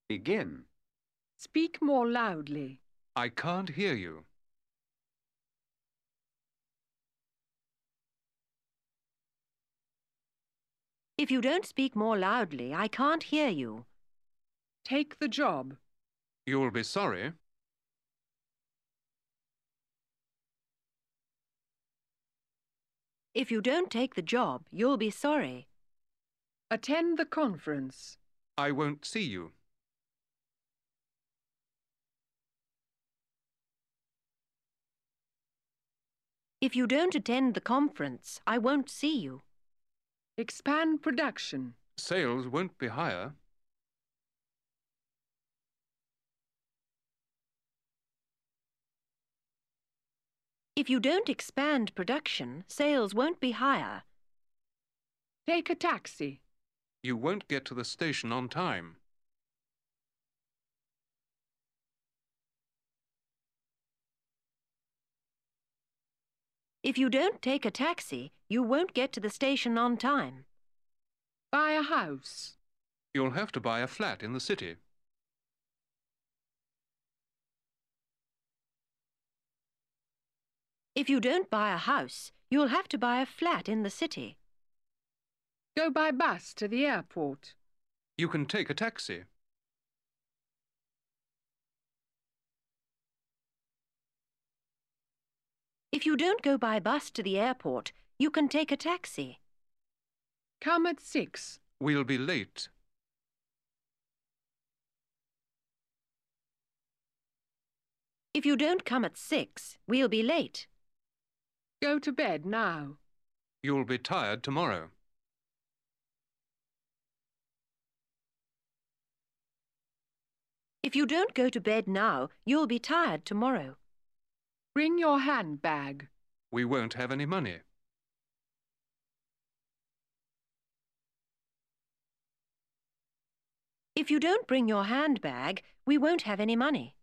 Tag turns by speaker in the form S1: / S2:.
S1: Begin.
S2: Speak more loudly.
S3: I can't hear you.
S4: If you don't speak more loudly, I can't hear you.
S2: Take the job.
S3: You'll be sorry.
S4: If you don't take the job, you'll be sorry.
S2: Attend the conference.
S3: I won't see you.
S4: If you don't attend the conference, I won't see you.
S2: Expand production.
S3: Sales won't be higher.
S4: If you don't expand production, sales won't be higher.
S2: Take a taxi.
S3: You won't get to the station on time.
S4: If you don't take a taxi, you won't get to the station on time.
S2: Buy a house.
S3: You'll have to buy a flat in the city.
S4: If you don't buy a house, you'll have to buy a flat in the city.
S2: Go by bus to the airport.
S3: You can take a taxi.
S4: If you don't go by bus to the airport, you can take a taxi.
S2: Come at 6.
S3: We'll be late.
S4: If you don't come at 6, we'll be late.
S2: Go to bed now.
S3: You'll be tired tomorrow.
S4: If you don't go to bed now, you'll be tired tomorrow.
S2: Bring your handbag.
S3: We won't have any money.
S4: If you don't bring your handbag, we won't have any money.